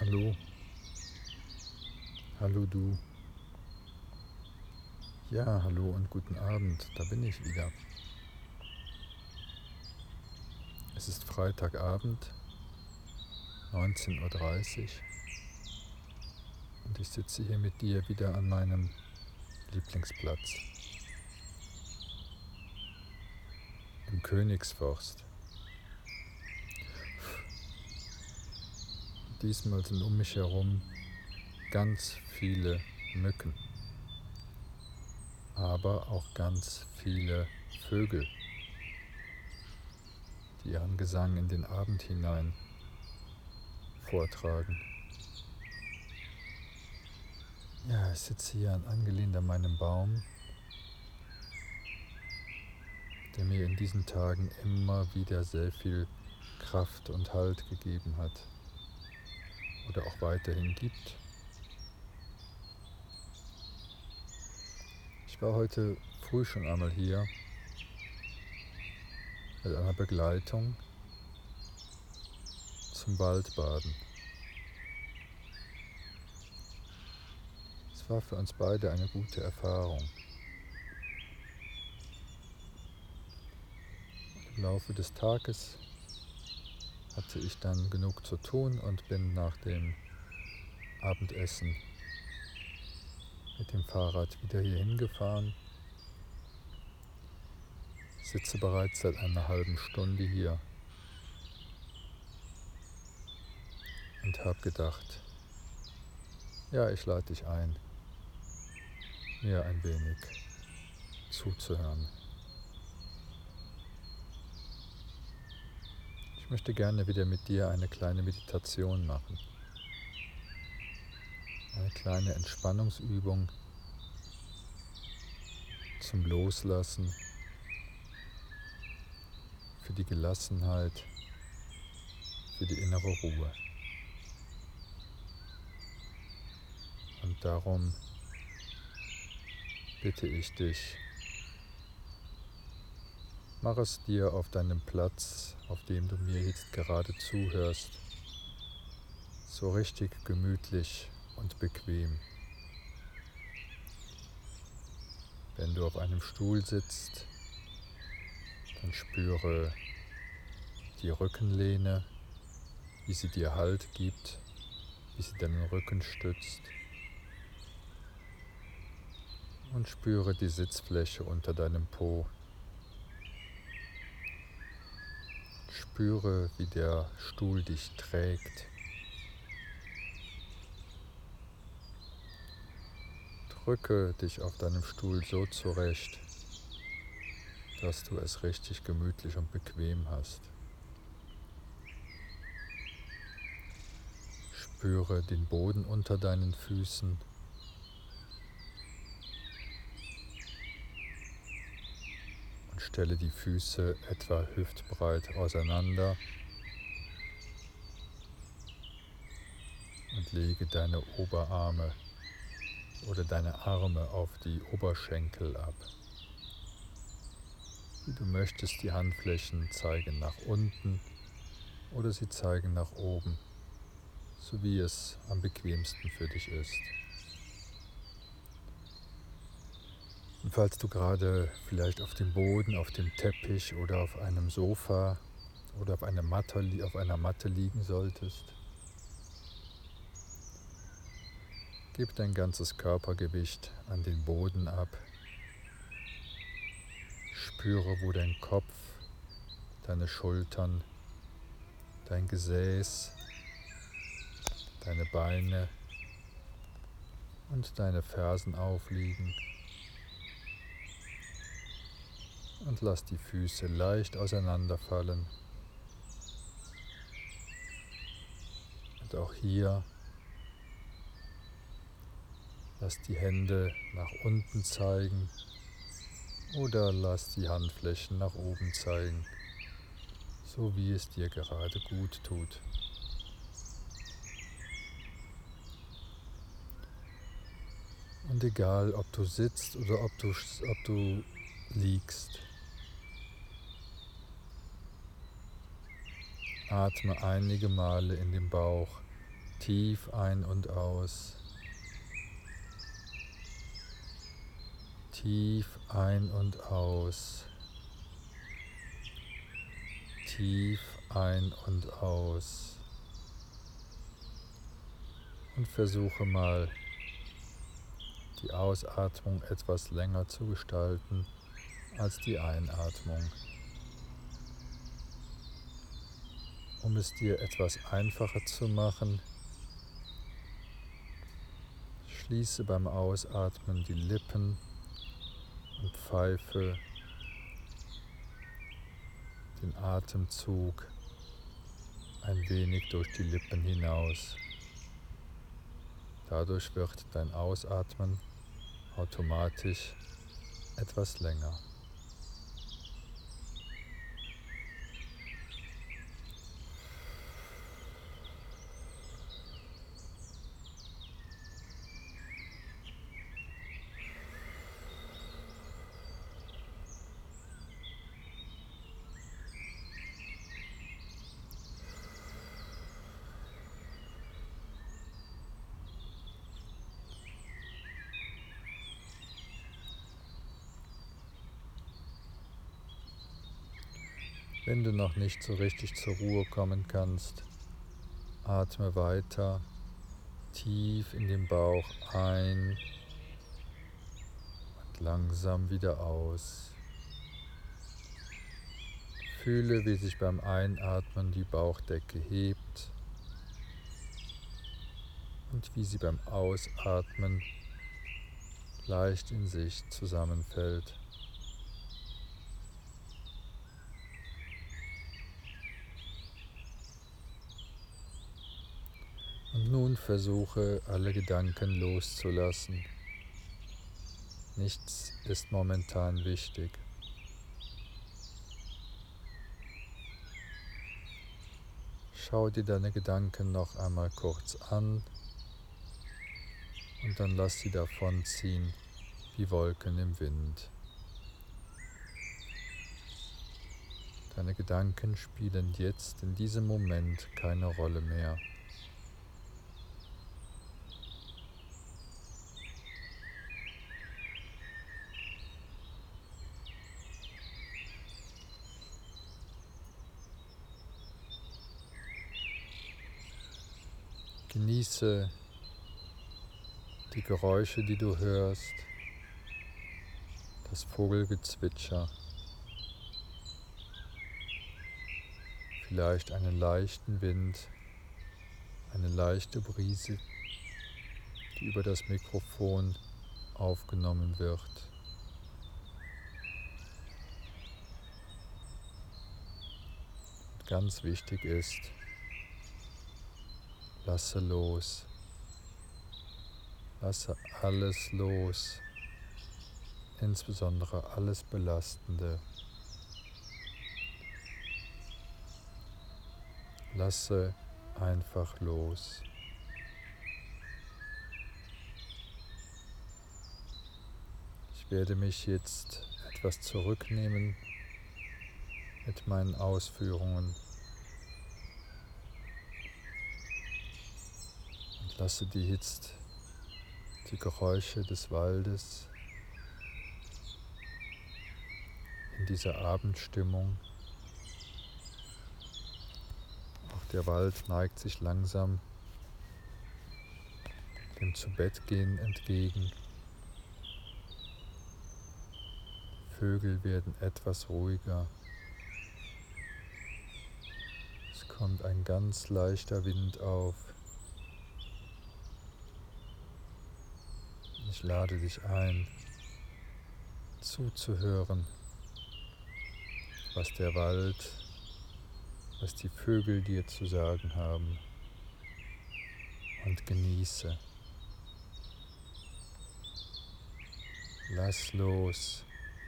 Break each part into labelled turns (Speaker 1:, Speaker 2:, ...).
Speaker 1: Hallo, hallo du. Ja, hallo und guten Abend, da bin ich wieder. Es ist Freitagabend, 19:30 Uhr und ich sitze hier mit dir wieder an meinem Lieblingsplatz im Königsforst. Diesmal sind um mich herum ganz viele Mücken, aber auch ganz viele Vögel, die ihren Gesang in den Abend hinein vortragen. Ja, ich sitze hier angelehnt an meinem Baum, der mir in diesen Tagen immer wieder sehr viel Kraft und Halt gegeben hat oder auch weiterhin gibt. Ich war heute früh schon einmal hier mit einer Begleitung zum Waldbaden. Es war für uns beide eine gute Erfahrung. Im Laufe des Tages hatte ich dann genug zu tun und bin nach dem Abendessen mit dem Fahrrad wieder hier hingefahren. Ich sitze bereits seit einer halben Stunde hier und habe gedacht, ja, ich lade dich ein, mir ein wenig zuzuhören. Ich möchte gerne wieder mit dir eine kleine Meditation machen. Eine kleine Entspannungsübung zum Loslassen, für die Gelassenheit, für die innere Ruhe. Und darum bitte ich dich, mach es dir auf deinem Platz, auf dem du mir jetzt gerade zuhörst, so richtig gemütlich und bequem. Wenn du auf einem Stuhl sitzt, dann spüre die Rückenlehne, wie sie dir Halt gibt, wie sie deinen Rücken stützt. Und spüre die Sitzfläche unter deinem Po. Spüre, wie der Stuhl dich trägt. Drücke dich auf deinem Stuhl so zurecht, dass du es richtig gemütlich und bequem hast. Spüre den Boden unter deinen Füßen. Und stelle die Füße etwa hüftbreit auseinander und lege deine Oberarme oder deine Arme auf die Oberschenkel ab. Wie du möchtest, die Handflächen zeigen nach unten oder sie zeigen nach oben, so wie es am bequemsten für dich ist. Und falls du gerade vielleicht auf dem Boden, auf dem Teppich oder auf einem Sofa oder auf einer Matte liegen solltest, gib dein ganzes Körpergewicht an den Boden ab. Spüre, wo dein Kopf, deine Schultern, dein Gesäß, deine Beine und deine Fersen aufliegen. Und lass die Füße leicht auseinanderfallen. Und auch hier lass die Hände nach unten zeigen oder lass die Handflächen nach oben zeigen, so wie es dir gerade gut tut. Und egal, ob du sitzt oder ob du liegst, atme einige Male in den Bauch Tief ein und aus. Tief ein und aus. Tief ein und aus. Und versuche mal, die Ausatmung etwas länger zu gestalten als die Einatmung. Um es dir etwas einfacher zu machen, schließe beim Ausatmen die Lippen und pfeife den Atemzug ein wenig durch die Lippen hinaus. Dadurch wird dein Ausatmen automatisch etwas länger. Wenn du noch nicht so richtig zur Ruhe kommen kannst, atme weiter tief in den Bauch ein und langsam wieder aus. Fühle, wie sich beim Einatmen die Bauchdecke hebt und wie sie beim Ausatmen leicht in sich zusammenfällt. Und nun versuche, alle Gedanken loszulassen. Nichts ist momentan wichtig. Schau dir deine Gedanken noch einmal kurz an und dann lass sie davonziehen wie Wolken im Wind. Deine Gedanken spielen jetzt in diesem Moment keine Rolle mehr. Genieße die Geräusche, die du hörst, das Vogelgezwitscher, vielleicht einen leichten Wind, eine leichte Brise, die über das Mikrofon aufgenommen wird. Und ganz wichtig ist, lasse los. Lasse alles los, insbesondere alles Belastende. Lasse einfach los. Ich werde mich jetzt etwas zurücknehmen mit meinen Ausführungen und lasse dir jetzt die Geräusche des Waldes in dieser Abendstimmung. Auch der Wald neigt sich langsam dem Zubettgehen entgegen. Vögel werden etwas ruhiger. Es kommt ein ganz leichter Wind auf. Ich lade dich ein, zuzuhören, was der Wald, was die Vögel dir zu sagen haben, und genieße. Lass los.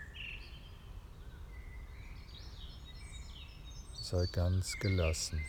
Speaker 1: Sei ganz gelassen.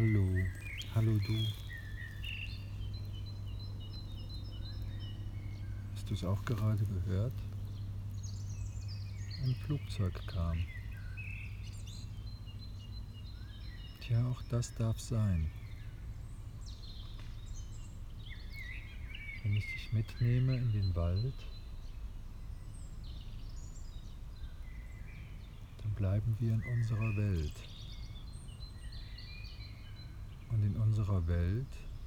Speaker 1: Hallo, hallo du. Hast du es auch gerade gehört? Ein Flugzeug kam. Tja, auch das darf sein. Wenn ich dich mitnehme in den Wald, dann bleiben wir in unserer Welt. Und in unserer Welt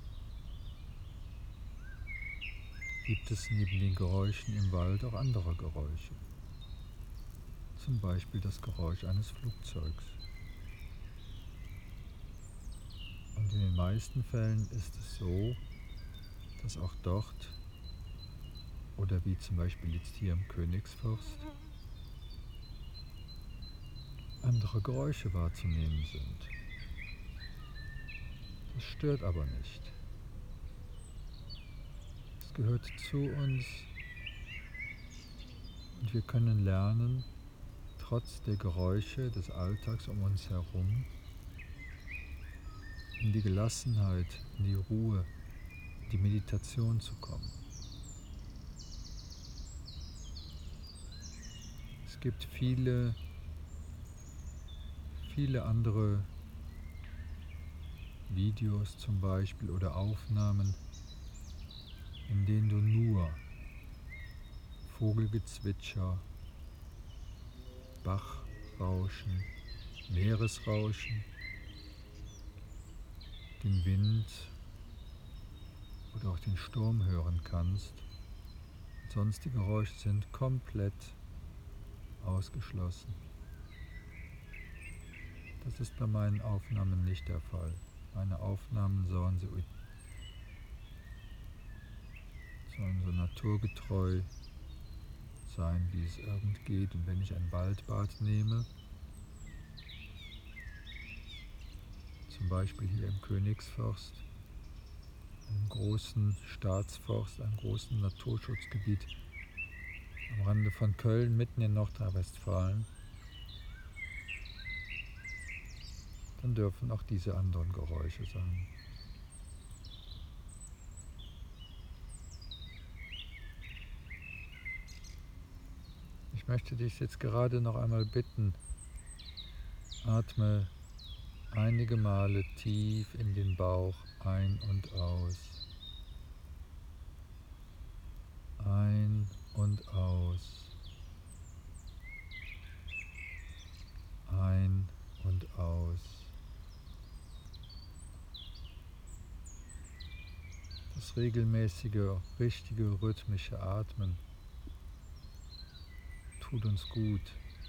Speaker 1: gibt es neben den Geräuschen im Wald auch andere Geräusche. Zum Beispiel das Geräusch eines Flugzeugs. Und in den meisten Fällen ist es so, dass auch dort, oder wie zum Beispiel jetzt hier im Königsforst, andere Geräusche wahrzunehmen sind. Das stört aber nicht. Es gehört zu uns und wir können lernen, trotz der Geräusche des Alltags um uns herum, in die Gelassenheit, in die Ruhe, in die Meditation zu kommen. Es gibt viele andere Videos zum Beispiel oder Aufnahmen, in denen du nur Vogelgezwitscher, Bachrauschen, Meeresrauschen, den Wind oder auch den Sturm hören kannst. Sonstige Geräusche sind komplett ausgeschlossen. Das ist bei meinen Aufnahmen nicht der Fall. Meine Aufnahmen sollen so naturgetreu sein, wie es irgend geht. Und wenn ich ein Waldbad nehme, zum Beispiel hier im Königsforst, einem großen Staatsforst, einem großen Naturschutzgebiet am Rande von Köln, mitten in Nordrhein-Westfalen, dann dürfen auch diese anderen Geräusche sein. Ich möchte dich jetzt gerade noch einmal bitten, atme einige Male tief in den Bauch ein und aus. Ein und aus. Ein und aus. Das regelmäßige, richtige, rhythmische Atmen tut uns gut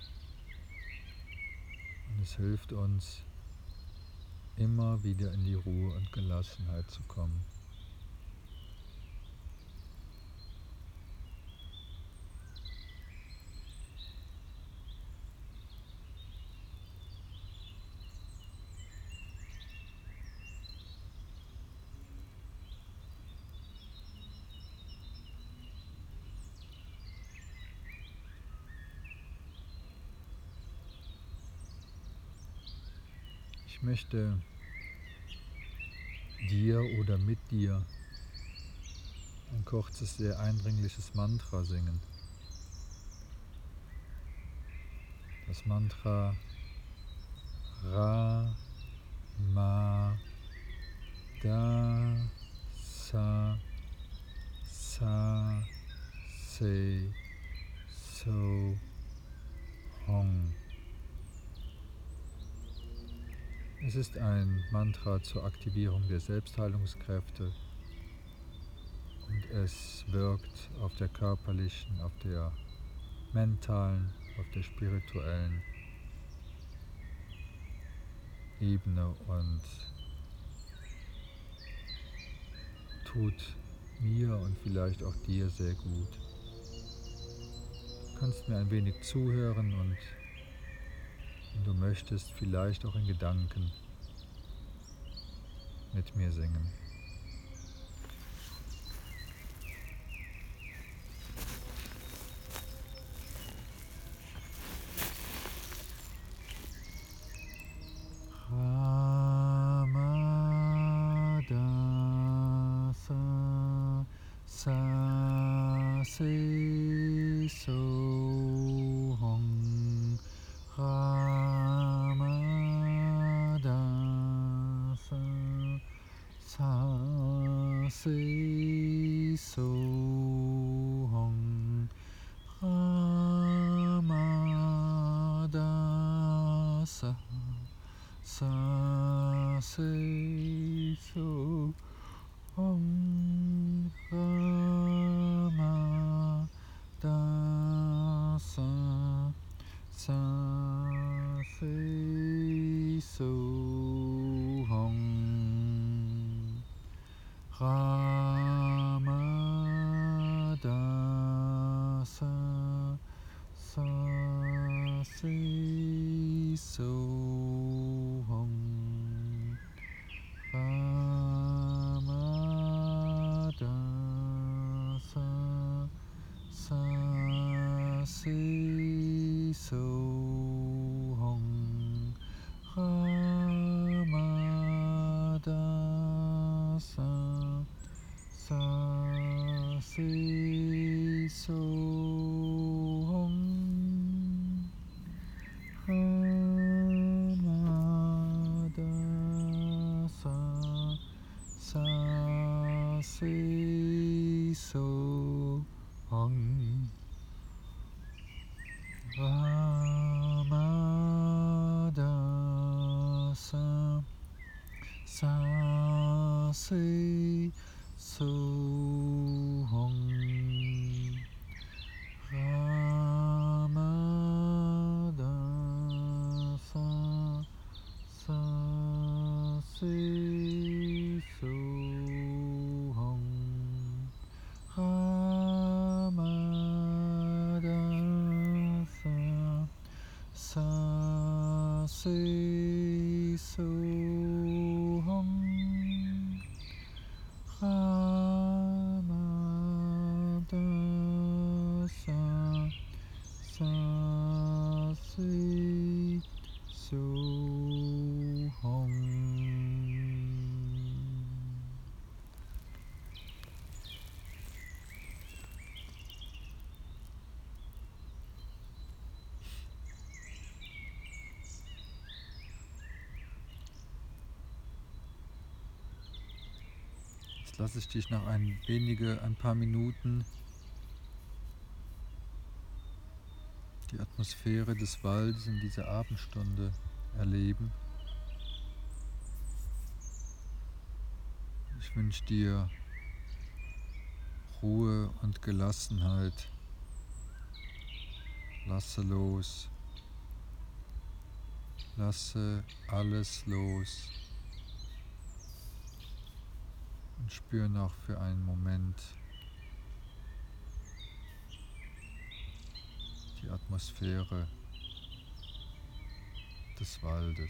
Speaker 1: und es hilft uns, immer wieder in die Ruhe und Gelassenheit zu kommen. Ich möchte dir oder mit dir ein kurzes, sehr eindringliches Mantra singen. Das Mantra Ra, Ma, Da, Sa, Sa, Se, So, Hong. Es ist ein Mantra zur Aktivierung der Selbstheilungskräfte und es wirkt auf der körperlichen, auf der mentalen, auf der spirituellen Ebene und tut mir und vielleicht auch dir sehr gut. Du kannst mir ein wenig zuhören und, wenn du möchtest, vielleicht auch in Gedanken mit mir singen. Rama, sa se so hong ramada sa sa se so hong ramada sa sa se so hong ramada sa sa se so hong ramada sa sa se so hong ramada sa sa se so hong ramada sa sa se so hong ramada sa sa se so hong ramada sa sa se so hong ramada sa sa se so hong ramada sa sa se so hong ramada sa sa se so hong. Jetzt lasse ich dich nach ein paar Minuten die Atmosphäre des Waldes in dieser Abendstunde erleben. Ich wünsche dir Ruhe und Gelassenheit. Lasse los. Lasse alles los. Und spür noch für einen Moment die Atmosphäre des Waldes.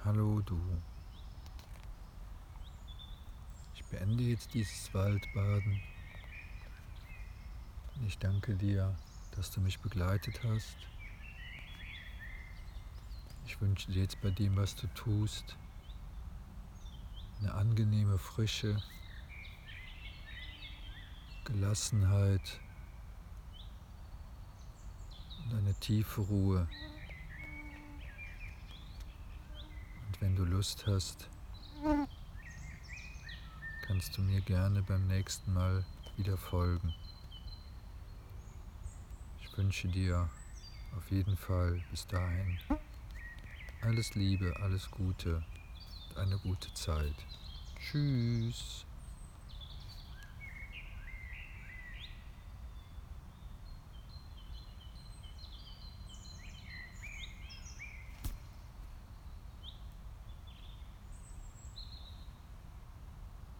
Speaker 1: Hallo du. Ich beende jetzt dieses Waldbaden. Ich danke dir, dass du mich begleitet hast. Ich wünsche dir jetzt bei dem, was du tust, eine angenehme Frische, Gelassenheit und eine tiefe Ruhe. Und wenn du Lust hast, kannst du mir gerne beim nächsten Mal wieder folgen. Ich wünsche dir auf jeden Fall bis dahin alles Liebe, alles Gute und eine gute Zeit. Tschüss.